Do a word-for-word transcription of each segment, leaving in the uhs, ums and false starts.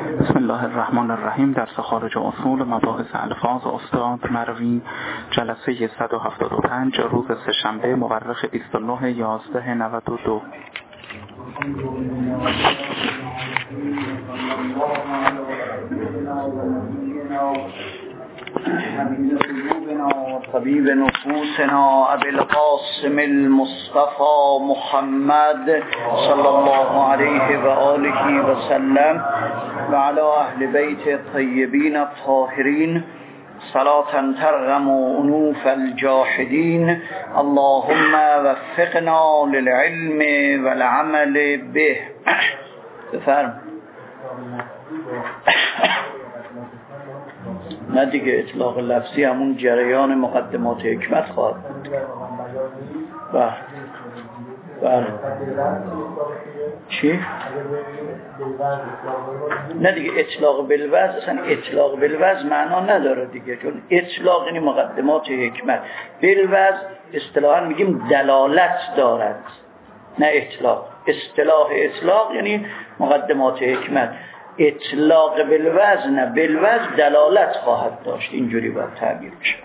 بسم الله الرحمن الرحیم. درس خارج اصول مباحث الفاظ استاد مروی، جلسه صد و هفتاد و پنج، روز سه‌شنبه مورخ بیست و نه یازده نود و دو. حبیب قلوبنا و طبیب نفوسنا ابی القاسم المصطفى محمد صلی الله علیه و آله و سلم و علی اهل بیت الطیبین الطاهرین صلاة ترغم انوف الجاحدین. اللهم وفقنا للعلم والعمل به. بفرم. نه دیگه، اطلاق لفظی همون جریان مقدمات حکمت خواهد بود. بله بله. چی؟ نه دیگه، اطلاق بالوضع اصلا اطلاق بالوضع معنا نداره دیگه، چون اطلاق یعنی مقدمات حکمت. بالوضع اصطلاحا میگیم دلالت دارد، نه اطلاق. اصطلاح اطلاق یعنی مقدمات حکمت. اطلاق بالوضع نه، بالوضع دلالت خواهد داشت. اینجوری باید تعبیر بشه.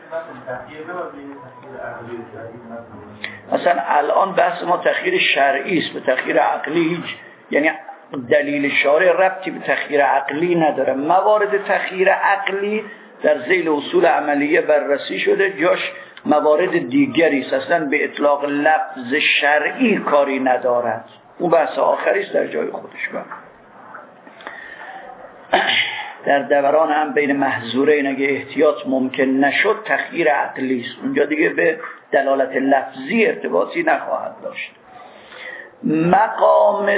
مثلا الان بحث ما تخییر شرعی است، به تخییر عقلی هیچ، یعنی دلیل شارع ربطی به تخییر عقلی نداره. موارد تخییر عقلی در ذیل اصول عملیه بررسی شده، جاش موارد دیگری است، اصلا به اطلاق لفظ شرعی کاری ندارد. اون بحث آخری است در جای خودش. با در دوران هم بین محظورین اگه احتیاط ممکن نشد تخییر عقلی است، اونجا دیگه به دلالت لفظی ارتباطی نخواهد داشت. مقام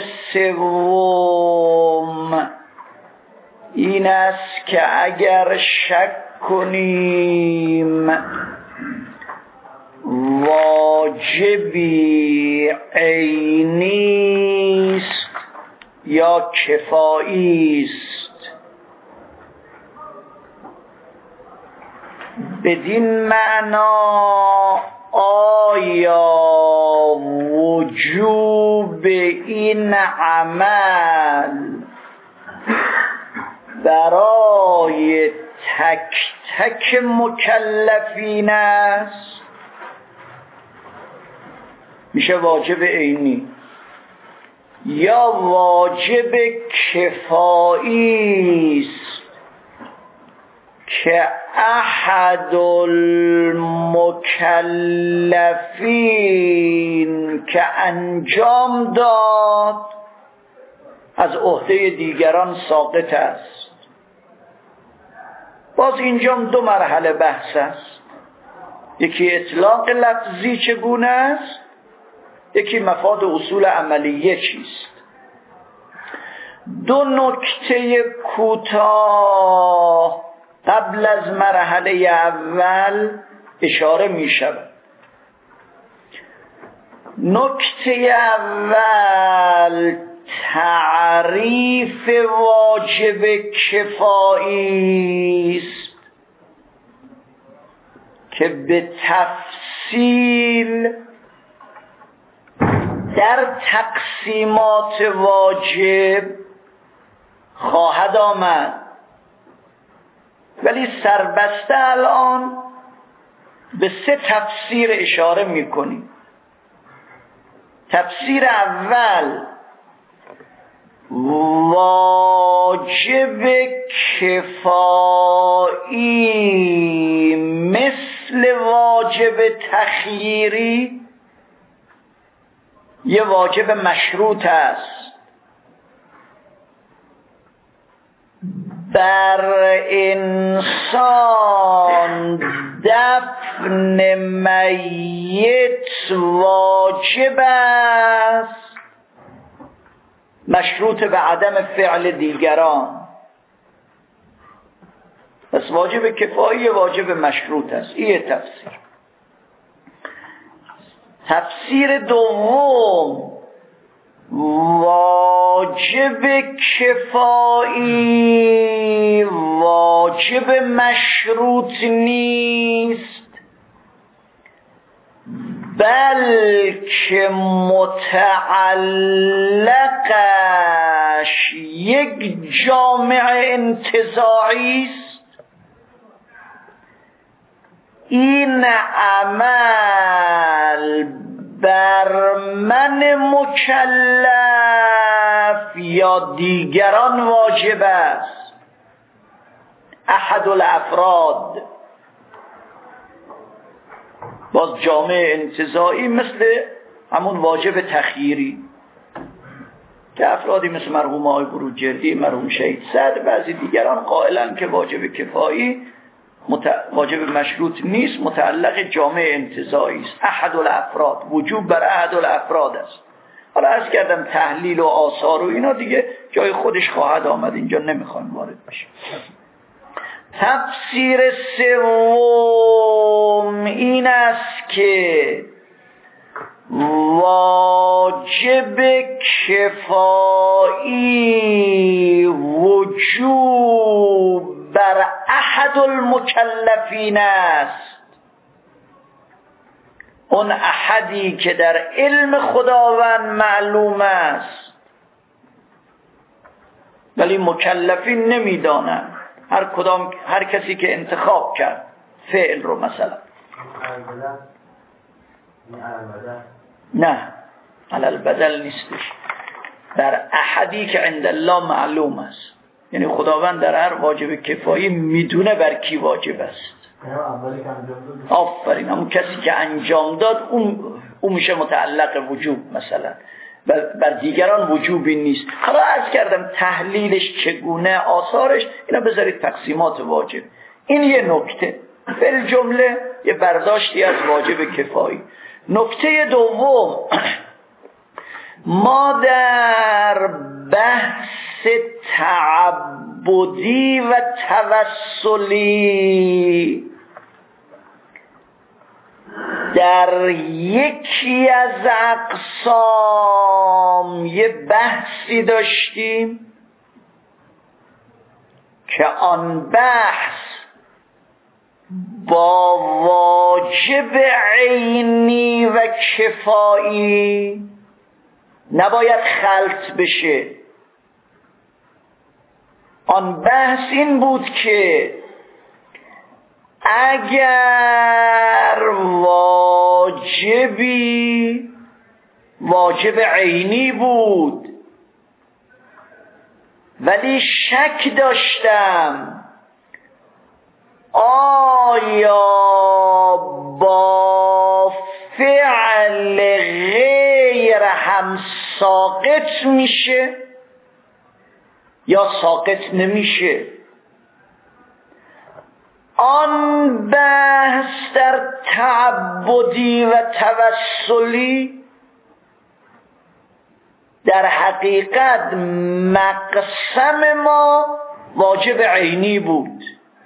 سوم این است که اگر شک کنیم واجبی عینی است یا کفایی است، بدین معنا آیا وجوب این عمل برای تک تک مکلفین است؟ میشه واجب عینی یا واجب کفایی است که احد المکلفین که انجام داد از عهده دیگران ساقط است. باز اینجا دو مرحله بحث است، یکی اطلاق لفظی چگونه است، یکی مفاد اصول عملیه چیست. دو نکته کوتاه قبل از مرحله اول اشاره می شود. نکته اول تعریف واجب کفایی است که به تفصیل در تقسیمات واجب خواهد آمد، ولی سربسته الان به سه تفسیر اشاره میکنیم. تفسیر اول واجب کفایی مثل واجب تخییری یه واجب مشروط است، بر انسان دفن میت واجب است، مشروط به عدم فعل دیگران. پس واجب کفایی واجب مشروط است. این تفسیر. تفسیر دوم واجب کفایی واجب مشروط نیست، بلکه متعلقش یک جامعه انتزاعی است. این عمل بر من مکلف یا دیگران واجب است. احد الافراد، باز جامعه انتزاعی مثل همون واجب تخییری که افرادی مثل مرحوم آقای بروجردی، مرحوم شهید صدر، بعضی دیگران قائلن که واجب کفایی مت... واجب مشروط نیست، متعلق جامعه انتزاعی است. احد الافراد، وجوب بر احد الافراد است. حالا عرض کردم تحلیل و آثار و اینا دیگه جای خودش خواهد آمد، اینجا نمیخوام وارد بشیم. تفسیر سوم این است که واجب کفایی وجوب بر احد المکلفین است. اون احدی که در علم خداوند معلوم است ولی مکلفین نمیدانند. هر کدام، هر کسی که انتخاب کرد فعل رو مثلا نه علل بدل نیستش، در احدی که عند الله معلوم است. یعنی خداوند در هر واجب کفایی میدونه بر کی واجب است. آفرین، همون کسی که انجام داد اون اون میشه متعلق وجوب مثلا، بر دیگران وجوبی نیست. حالا عرض کردم تحلیلش چگونه، آثارش، اینا بذارید تقسیمات واجب. این یه نکته، فل جمله یه برداشتی از واجب کفایی. نکته دوم، ما در بحث تعبدی و توسلی در یکی از اقسام یه بحثی داشتیم که آن بحث با واجب عینی و کفایی نباید خلط بشه. آن بحث این بود که اگر واجبی واجب عینی بود ولی شک داشتم آیا با فعل غیر هم ساقط میشه یا ساقط نمیشه، آن بحث در تعبدی و توسلی در حقیقت مقسم ما واجب عینی بود،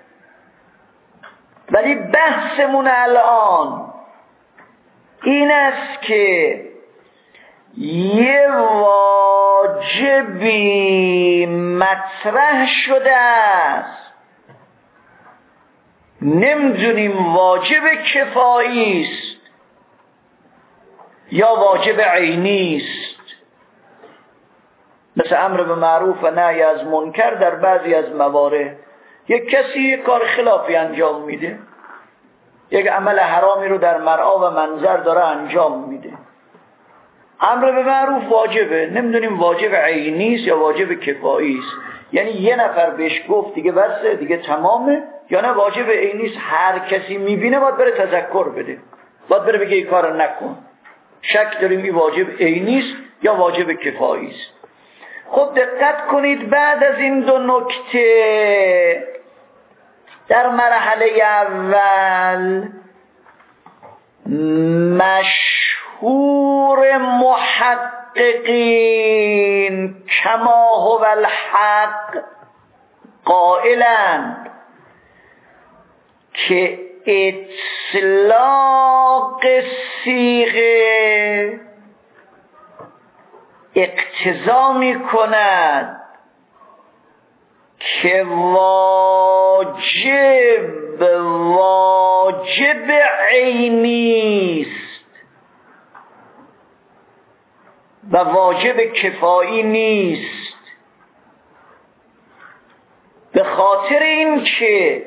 ولی بحثمون الان این است که یه واجبی مطرح شده است، نمیدونیم واجب کفایی است یا واجب عینی است. مثل امر به معروف و نهی از منکر در بعضی از موارد یک کسی یک کار خلافی انجام میده، یک عمل حرامی رو در مرعا و منظر داره انجام میده. امر به معروف واجبه، نمیدونیم واجب عینی است یا واجب کفایی است. یعنی یه نفر بهش گفت دیگه بسه، دیگه تمامه، یا نه واجب عینی است، هر کسی میبینه باید بره تذکر بده، باید بره بگه این کارو نکن. شک داریم این واجب عینی است یا واجب کفایی است. خب دقت کنید، بعد از این دو نکته در مرحله اول مشهور محققین کما هو الحق قائلند که اطلاق صیغه اقتضا می کند که واجب واجب عینی است و واجب کفایی نیست، به خاطر این که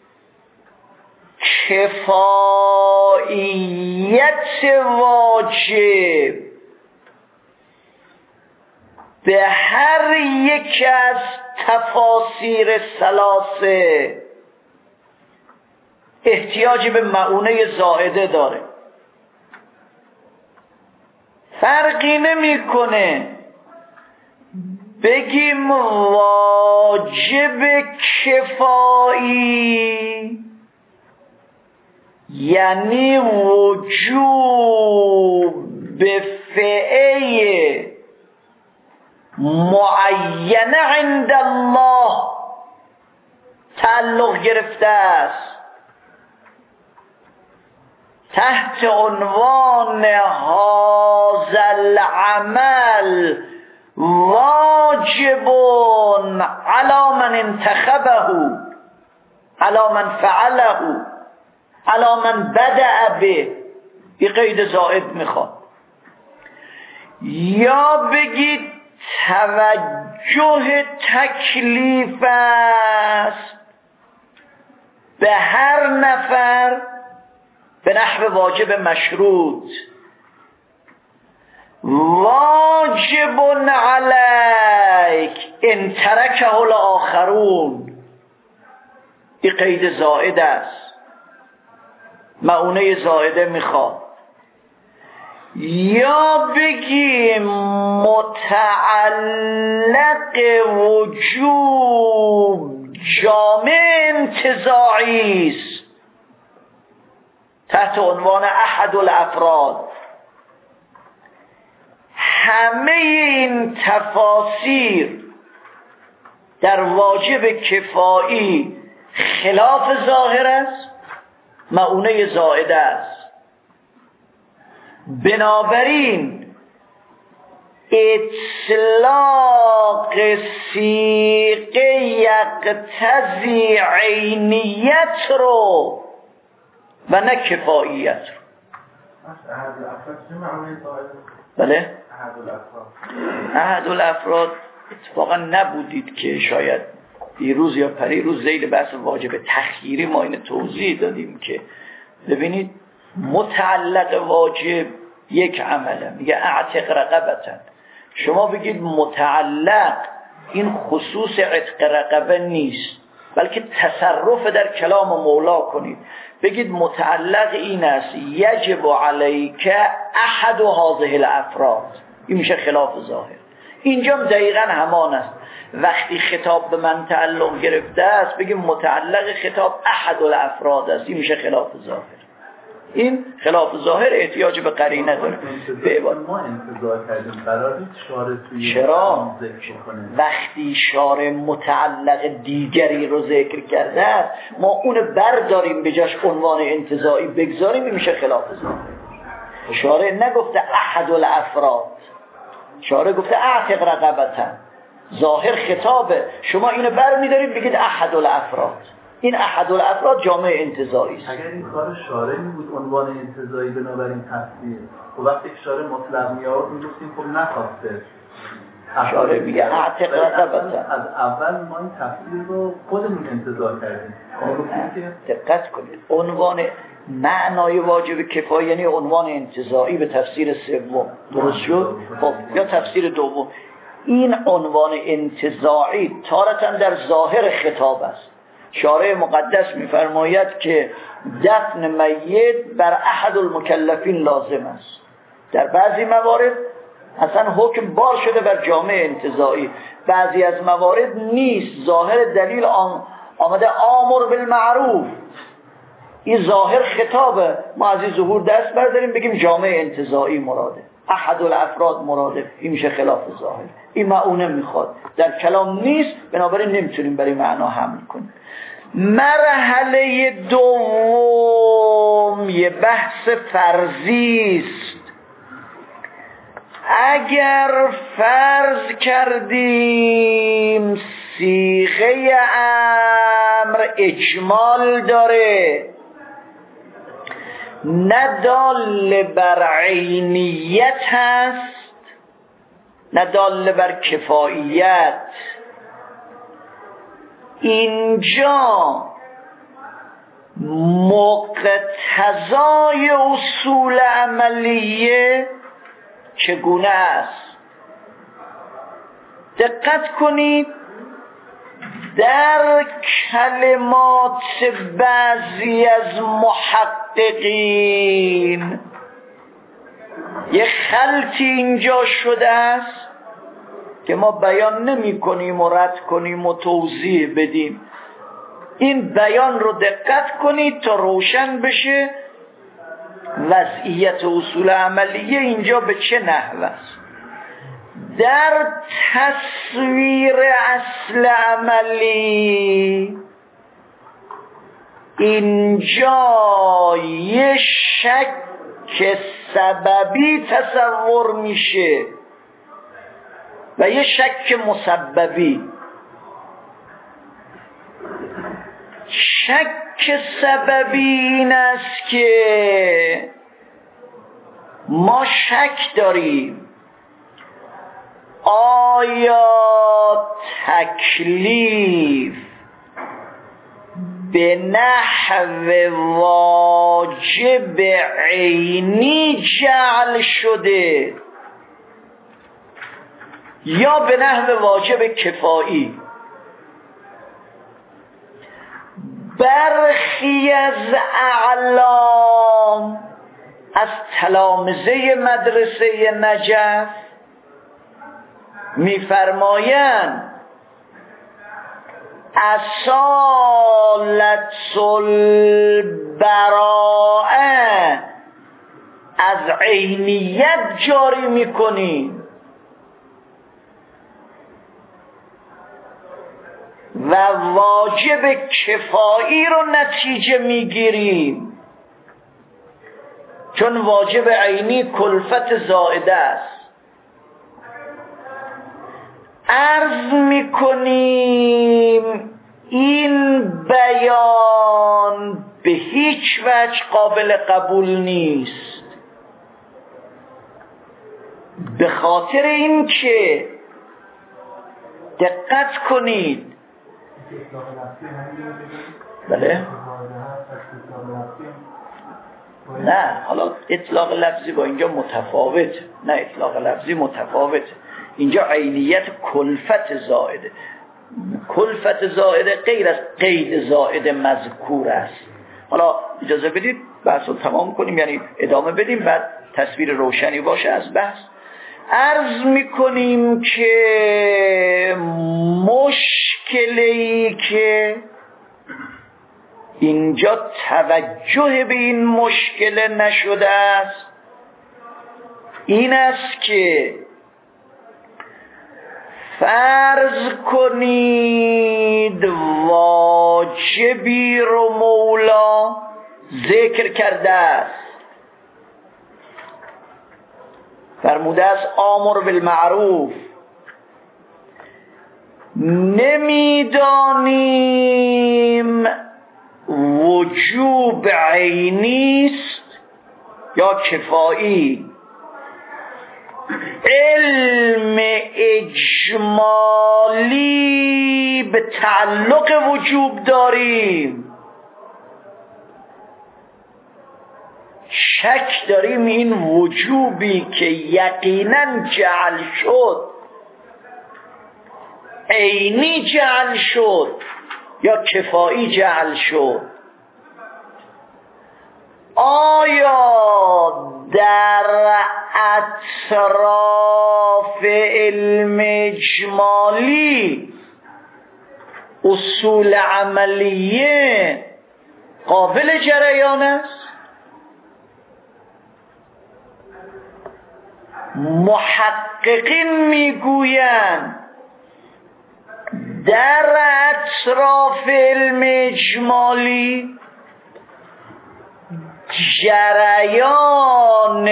کفایت واجب به هر یک از تفاسیر ثلاثه احتیاجی به معونه زائده داره. فرقی نمیکنه بگیم واجب کفایی یعنی وجوب به فعل معینه عند الله تعلق گرفته است، تحت عنوان هذا العمل واجب على من انتخبه على من فعله على من بدأ به، این قید زائد میخواد. یا بگید توجه تکلیف است به هر نفر به نحو واجب مشروط، واجب علیک ان ترکه الاخرون، این قید زائد است، معونه زائده میخواد. یا بگیم متعلق وجوب جامع انتزاعی است تحت عنوان احد الافراد. همه این تفاسیر در واجب کفایی خلاف ظاهر است، معونه زائده است. بنابراین اطلاق صیغه یقتضی عینیت رو و نه کفاییت رو. احد الافراد چه معنی زائده؟ بله؟ احد الافراد احد الافراد اتفاقا نبودید که شاید دیروز یا پریروز ذیل بحث واجب تخییری ما این توضیح دادیم که ببینید متعلق واجب یک عمله، میگه اعتق رقبتن، شما بگید متعلق این خصوص عتق رقبه نیست بلکه تصرف در کلام مولا کنید، بگید متعلق این است یجب علیک احد هذه الافراد، این میشه خلاف ظاهر. اینجا دقیقا همان است، وقتی خطاب به من تعلق گرفته است بگیم متعلق خطاب احد الافراد است، این میشه خلاف ظاهر. این خلاف ظاهر احتیاج به قرینه داره. به ما انتظار کردیم قراری شارع توی چرا ذکر کنه، وقتی شارع متعلق دیگری رو ذکر کرده است ما اون برداریم به جاش عنوان انتزاعی بگذاریم، این میشه خلاف ظاهر. شارع نگفته احد الافراد، شارع گفته اعتق رقبتن، ظاهر خطابه، شما اینو بر میدارید بگید احد الافراد، این احد الافراد جامع انتزاعی است. اگر این کار شارع می بود عنوان انتزاعی بنابراین تفسیر، خب وقتی شارع مطلق میاد میگفتیم خب نخواسته، شارع میگه اعتق رقبتن، از اول ما این تفسیر رو خودمون انتزاع کردیم. دقت کنید عنوان معنای واجب کفایه یعنی عنوان انتزاعی به تفسیر سوم، درست شد؟ خب یا تفسیر دوم، این عنوان انتزاعی تارتاً در ظاهر خطاب است. شارع مقدس می‌فرماید که دفن میت بر احد المکلفین لازم است. در بعضی موارد اصلا حکم بار شده بر جامع انتزاعی، بعضی از موارد نیست، ظاهر دلیل آمده آمر بالمعروف، این ظاهر خطابه، ما از این ظهور دست برداریم بگیم جامع انتزاعی مراده، احد الافراد مراده، این میشه خلاف ظاهر، این معونه میخواد، در کلام نیست، بنابراین نمیتونیم برای معنا حمل کنیم. مرحله دوم یه بحث فرضی است. اگر فرض کردیم صیغه امر اجمال داره، نه دال بر عینیت هست نه دال بر کفاییت. اینجا مقتضای اصول عملیه چگونه است؟ دقت کنید در کلمات بعضی از محققین یه خلطی اینجا شده است که ما بیان نمی کنیم و رد کنیم و توضیح بدیم. این بیان رو دقت کنید تا روشن بشه وضعیت اصول عملیه اینجا به چه نحو است. در تصویر اصل عملی اینجا یه شک سببی تصور میشه و یه شک مسببی. شک سببی این است که ما شک داریم آیا تکلیف به نحو واجب عینی جعل شده یا به نحو واجب کفایی. برخی از اعلام از تلامذه مدرسه نجف میفرمایند اصالت البراءه از عینیت جاری میکنیم و واجب کفایی رو نتیجه میگیریم، چون واجب عینی کلفت زائده است. عرض میکنیم این بیان به هیچ وجه قابل قبول نیست، به خاطر این که دقت کنید. بله؟ نه، حالا اطلاق لفظی با اینجا متفاوت، نه اطلاق لفظی متفاوت. اینجا عینیت کلفت زائده. کلفت زائده غیر از قید زائده مذکور است. حالا اجازه بدید بحث رو تمام کنیم، یعنی ادامه بدیم، بعد تصویر روشنی باشه از بحث. عرض میکنیم که مشکلی که اینجا توجه به این مشکل نشده است این است که فرض کنید واجبی رو مولا ذکر کرده است، فرموده است آمر بالمعروف. نمیدانیم وجوب عینیست یا کفایی. علم اجمالی به تعلق وجوب داریم، شک داریم این وجوبی که یقینا جعل شد عینی جعل شد یا کفایی جعل شد. آیا در اطراف علم اجمالی اصول عملیه قابل جریان است؟ محققین میگویند در اطراف علم اجمالی جریان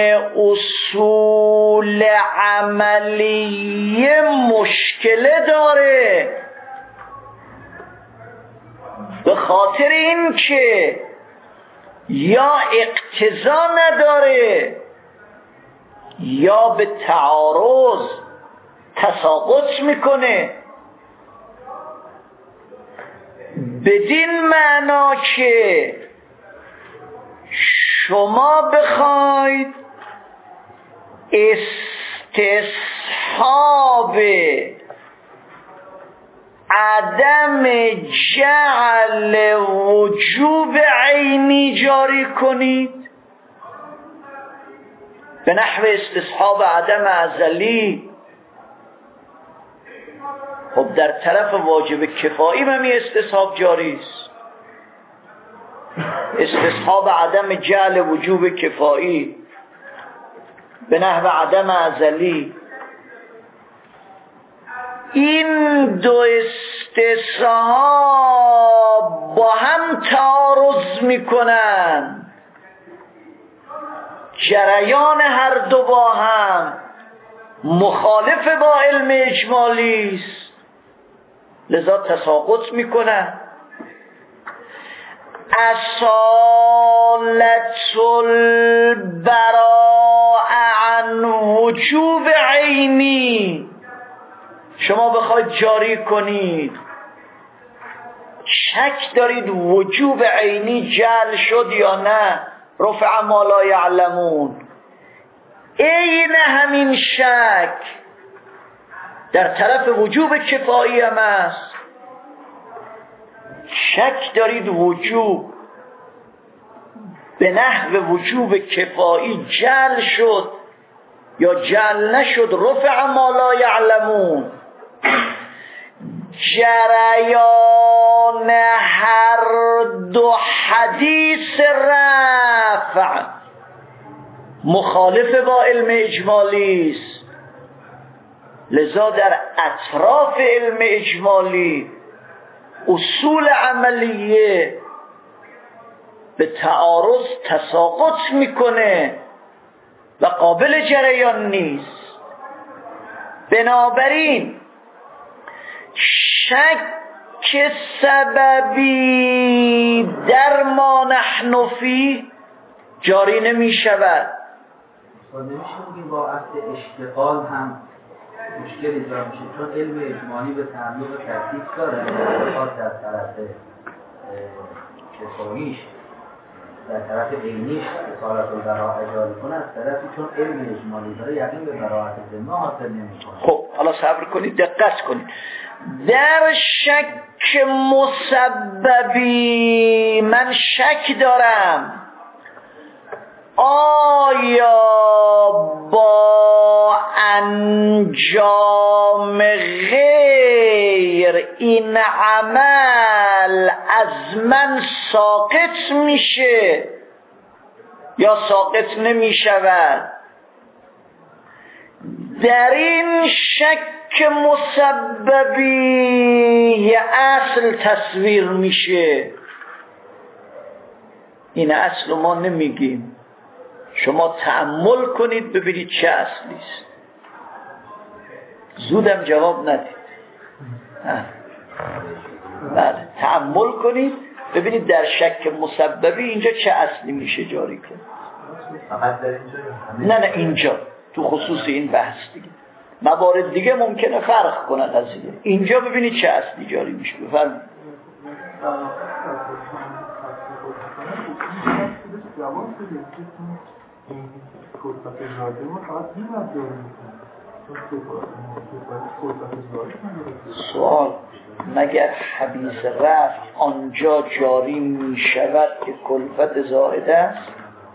اصول عملیه مشکل داره، به خاطر این که یا اقتضا نداره یا به تعارض تساقط میکنه. بدین معنا که شما بخواید استصحاب عدم جعل وجوب عینی جاری کنید به نحو استصحاب عدم ازلی، خب در طرف واجب کفایی همی استصحاب جاری است. استصحاب عدم جعل وجوب کفایی به نحو عدم ازلی، این دو استصحاب با هم تعارض میکنن، جریان هر دو با هم مخالف با علم اجمالی است، لذا تساقط میکنن. اصالت البراء عن وجوب عینی شما بخواید جاری کنید، شک دارید وجوب عینی جعل شد یا نه، رفع ما لا یعلمون، این همین شک در طرف وجوب کفایی هم است. شک دارید وجوب به نحو وجوب کفایی جعل شد یا جعل نشد، رفع ما لا یعلمون. جریان هر دو حدیث رفع مخالف با علم اجمالی است، لذا در اطراف علم اجمالی اصول عملیه به تعارض تساقط میکنه و قابل جریان نیست. بنابراین شک سببی در ما نحن فی جاری نمی شود. نمیشه بگیم با اصل اشتغال هم مشکل ایجاد میشه، چون علم اجمالی به تعلق ترتیب داره، خاص در طرف کفاییش در طرف علمیش اصالت البراء جاری کنه، از طرفی چون علم اجمالی داره یقین به براءت ذمه حاصل نمیکنه. خب حالا صبر کنید، دقت کنید. در شک مسببی من شک دارم آیا با انجام غیر این عمل از من ساقط میشه یا ساقط نمیشود؟ در این شک مسببی یه اصل تصویر میشه. این اصل ما نمیگیم، شما تأمل کنید ببینید چه اصلی است. زودم جواب ندید. بله تأمل کنید ببینید در شک مسببی اینجا چه اصلی میشه جاری کنید. نه نه اینجا تو خصوص این بحث دیگه. موارد دیگه ممکنه فرق کنه قضیه. اینجا ببینید چه اصلی جاری میشه. بفرمایید. سوال مگر حدیث رفع آنجا جاری می شود که کلفت زائده است؟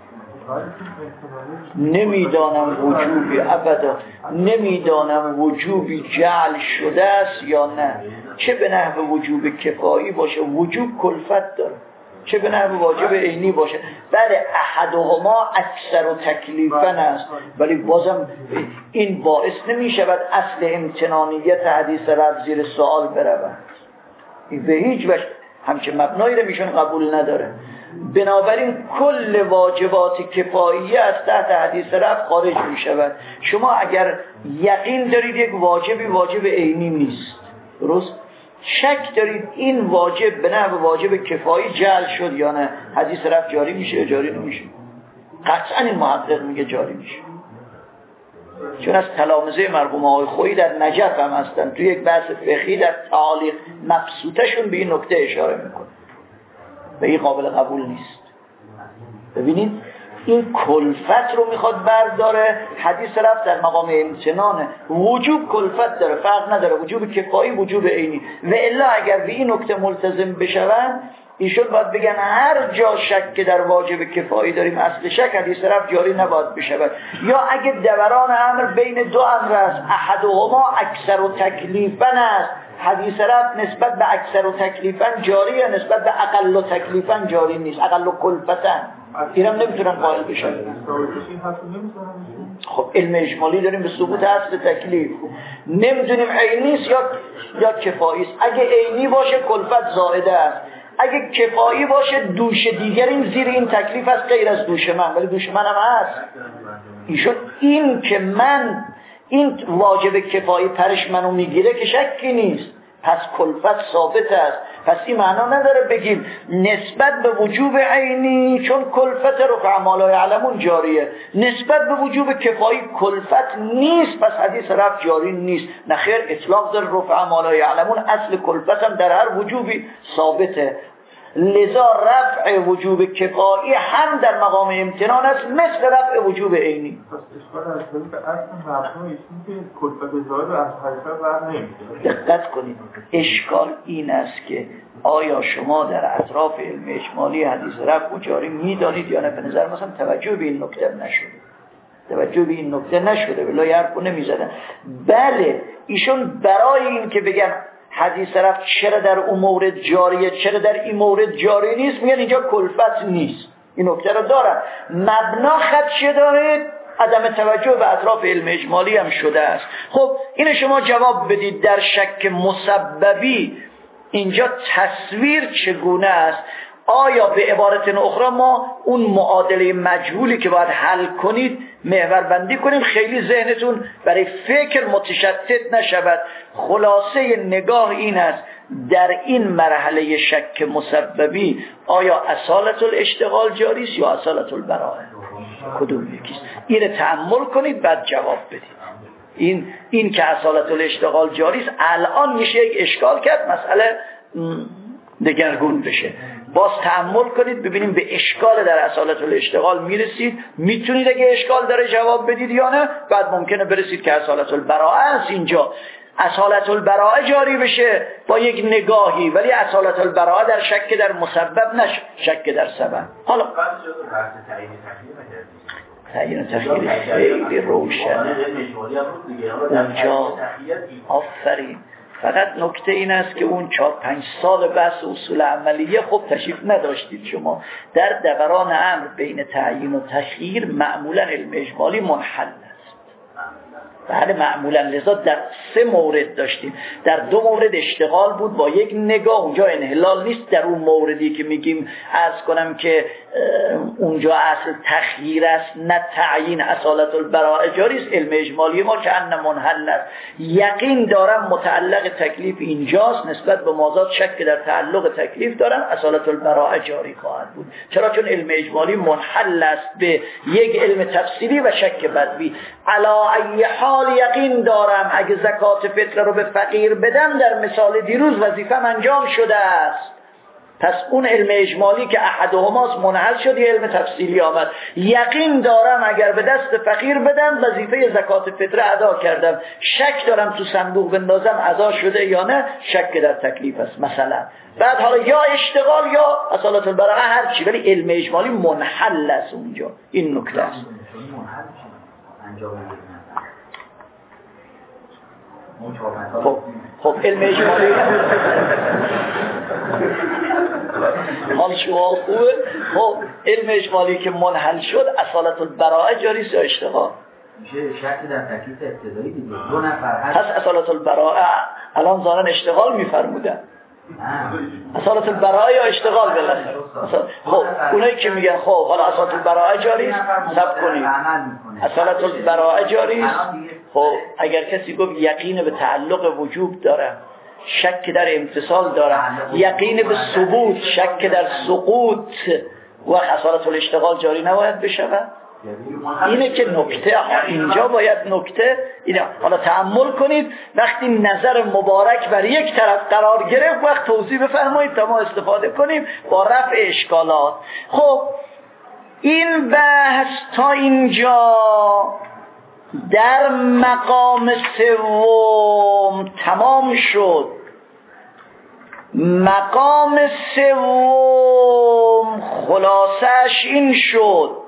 نمیدانم وجوبی ابدا نمیدانم وجوبی جعل شده است یا نه، چه به نحو وجوب کفایی باشه وجوب کلفت داره، چه به نحو واجب عینی باشه. بله احدهما اکثر و تکلیفن است، ولی بازم این باعث نمی شود اصل امتنانیت حدیث رفع زیر سوال برود. این به هیچ وجه همچه مبنایی رو میشون قبول نداره. بنابراین کل واجبات کفاییه از تحت حدیث رفع خارج می شود. شما اگر یقین دارید یک واجبی واجب عینی نیست، درست؟ شک دارید این واجب به نحو واجب کفایی جعل شد یا نه، حدیث رفع جاری میشه یا جاری نمیشه؟ قطعا این محقق میگه جاری میشه. چون از تلامذه مرحوم آقای خویی در نجف هم هستن، توی یک بحث فقهی در تعالیق مبسوطشون به این نکته اشاره میکنه و این قابل قبول نیست. ببینید این کلفت رو میخواد برداره. حدیث رفت در مقام امتنانه، وجوب کلفت داره، فرق نداره وجوب کفایی وجوب عینی. و الا اگر به این نکته ملتزم بشون ایشون باید بگن هر جا شک که در واجب کفایی داریم اصل شک حدیث رفت جاری نباید بشود. یا اگه دوران امر بین دو امر است، احدهما اکثر و تکلیفاً است، حدیث رفت نسبت به اکثر و تکلیفاً جاریه، نسبت به اقل و تکلیفاً جاری نیست، اقل و کلفتاً. اینم نمیتونن قائل بشن. خب علم اجمالی داریم به ثبوت اصل تکلیف، نمیدونیم عینی است یا یا کفایی است. اگه عینی باشه کلفت زائده است، اگه کفایی باشه دوش دیگریم زیر این تکلیف است غیر از دوش من، ولی دوش منم هست. ایشون این که من این واجب کفایی پرش منو میگیره که شکی نیست، پس کلفت ثابت است. پس این معنا نداره بگیم نسبت به وجوب عینی چون کلفت رفع ما لا یعلمون جاریه، نسبت به وجوب کفایی کلفت نیست پس حدیث رفع جاری نیست. نخیر، اطلاق در رفع ما لا یعلمون اصل کلفت هم در هر وجوبی ثابته. لذا رفع وجوب کفایی هم در مقام امتنان است مثل رفع وجوب عینی. پس اشکال از طریق اصل مفهوم ایشون که کلفت زائد از حقیقت بر نمی‌گیره. دقت کنید، اشکال این است که آیا شما در اطراف علم اجمالی حدیث رفع جاری می‌دانید یا نه؟ به نظر مثلا توجه به این نکته نشده. توجه به این نکته نشده، ولی حرفو نمی‌زدن. بله، ایشون برای این که بگن حدیث رفت چرا در اون مورد جاریه چرا در این مورد جاری نیست، میگن اینجا کلفت نیست. این نکته رو دارن. مبنا خدشه دارید، عدم توجه به اطراف علم اجمالی هم شده است. خب اینو شما جواب بدید در شک مسببی اینجا تصویر چگونه است؟ آیا به عبارت اخرى ما اون معادله مجهولی که باید حل کنید محور بندی کنیم خیلی ذهنتون برای فکر متشتت نشود؟ خلاصه نگاه این است در این مرحله شک مسببی آیا اصالت الاشتغال جاری است یا اصالت البراءه؟ کدوم یکیست؟ اینو تأمل کنید بعد جواب بدید. این این که اصالت الاشتغال جاری است الان میشه یک اشکال کرد، مسئله دگرگون بشه. باز تأمل کنید ببینیم به اشکال در اصالت الاشتغال میرسید، میتونید اگه اشکال داره جواب بدید یا نه. بعد ممکنه برسید که اصالت البراءه است. اینجا اصالت البراءه جاری بشه با یک نگاهی، ولی اصالت البراءه در شک در مسبب نشه، شک در سبب. حالا تعیین تخییر خیلی روشن اونجا. آفرین. فقط نکته این است که اون چهار پنج سال بحث اصول عملیه خب تشریف نداشتید شما. در دوران امر بین تعیین و تخییر معمولا علم اجمالی منحل است. بله معمولا. لذا در سه مورد داشتیم، در دو مورد اشتغال بود با یک نگاه، اونجا انحلال نیست. در اون موردی که میگیم عرض کنم که اونجا اصل تخییر است نه تعیین، اصالت البراءه جاری است. علم اجمالی ما که ان منحل است. یقین دارم متعلق تکلیف اینجاست، نسبت به مازاد شک در تعلق تکلیف دارم، اصالت البراءه جاری خواهد بود. چرا؟ چون علم اجمالی منحل است به یک علم تفصیلی و شک بدوی. علا ای حال یقین دارم اگه زکات فطر رو به فقیر بدم در مثال دیروز وظیفه انجام شده است. پس اون علم اجمالی که احدهماست منحل شد، یه علم تفصیلی آمد. یقین دارم اگر به دست فقیر بدم وظیفه زکات فطر ادا کردم. شک دارم تو صندوق بندازم ادا شده یا نه، شک در تکلیف است مثلا. بعد حالا یا اشتغال یا اصالت البراءه هر چی، ولی علم اجمالی منحل است اونجا. این نکته است. خب خب علم اجمالی حال شما خوبه. خب علم اجمالی که منحل شد اصالت البراءه جاری است یا اشتغال؟ میشه شک در تکلیف ابتدایی دیگه. دو نفر هست. پس اصالت البراءه الان ظاهرا اشتغال میفرمودن. اصالت البراءه یا اشتغال بالاخره. خب اونایی که میگن خب حالا اصالت البراءه جاری است، صبر کنید. اصالت البراءه جاری است. خب اگر کسی گفت یقین به تعلق وجوب دارم، شک در امتصال دارم، یقین به ثبوت، شک در سقوط، و اصالت الاشتغال جاری نباید بشود؟ اینه که نکته اینجا باید نکته اینه. حالا تأمل کنید وقتی نظر مبارک بر یک طرف قرار گرفت وقت توضیح بفرمایید تا ما استفاده کنیم با رفع اشکالات. خب این بحث تا اینجا در مقام سوم تمام شد. مقام سوم خلاصش این شد،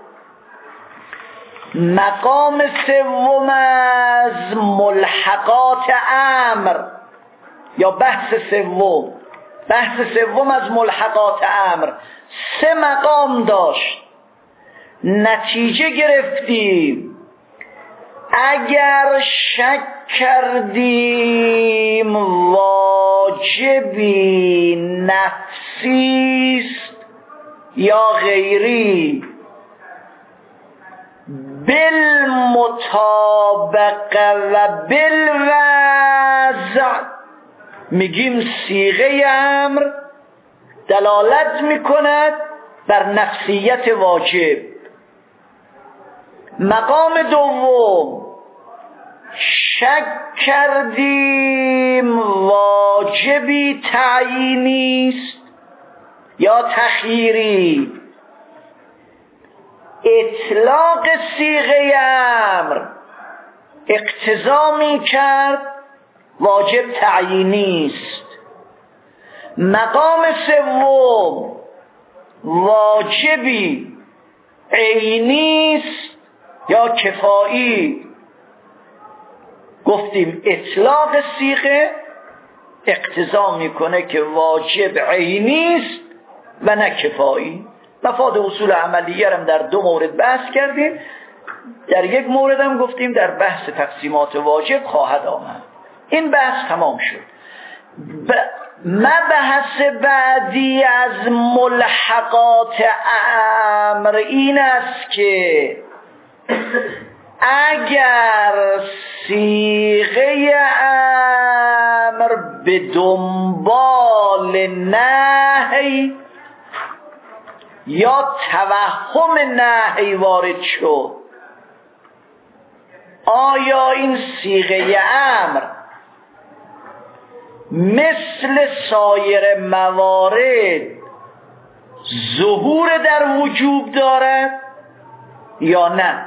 مقام سوم از ملحقات امر یا بحث سوم بحث سوم از ملحقات امر سه مقام داشت. نتیجه گرفتیم اگر شک کردیم واجبی نفسیست یا غیری بالمطابقه و بالوضع، میگیم صیغه امر دلالت میکند بر نفسیت واجب. مقام دوم شک کردیم واجبی تعیینیست یا تخییری، اطلاق صیغه امر اقتضا می کرد واجب تعیینیست. مقام سوم واجبی عینیست یا کفایی، گفتیم اطلاق صیغه اقتضا میکنه که واجب عینیست و نه کفایی. مفاد اصول عملیه هم در دو مورد بحث کردیم، در یک مورد هم گفتیم در بحث تقسیمات واجب خواهد آمد. این بحث تمام شد. ب... مبحث بعدی از ملحقات امر این است که اگر صیغه امر به دنبال نهی یا توهم نهی وارد شد، آیا این صیغه امر مثل سایر موارد ظهور در وجوب دارد یا نه؟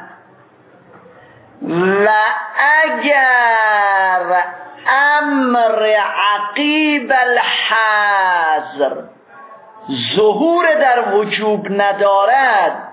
و اگر امر عقیب الحظر ظهور در وجوب ندارد،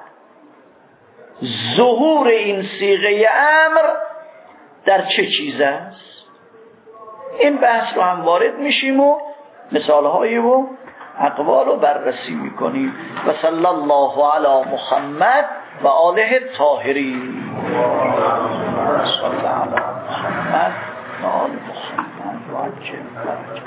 ظهور این صیغه امر در چه چیز است؟ این بحث رو هم وارد میشیم و مثالهایی و اقوال رو بررسی میکنیم. و صلی الله علی محمد و آله الطاهرین. صلی علی محمد و آل محمد و عجل فرج.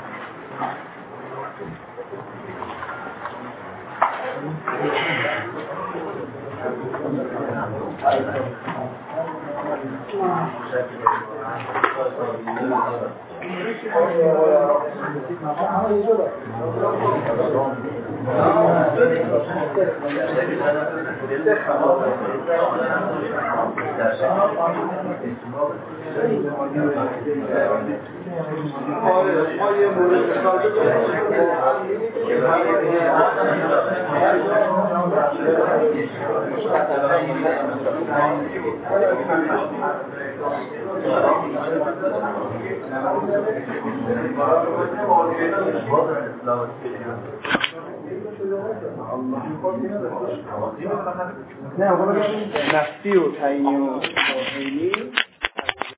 نه نفسی و تعیینی و تعیینی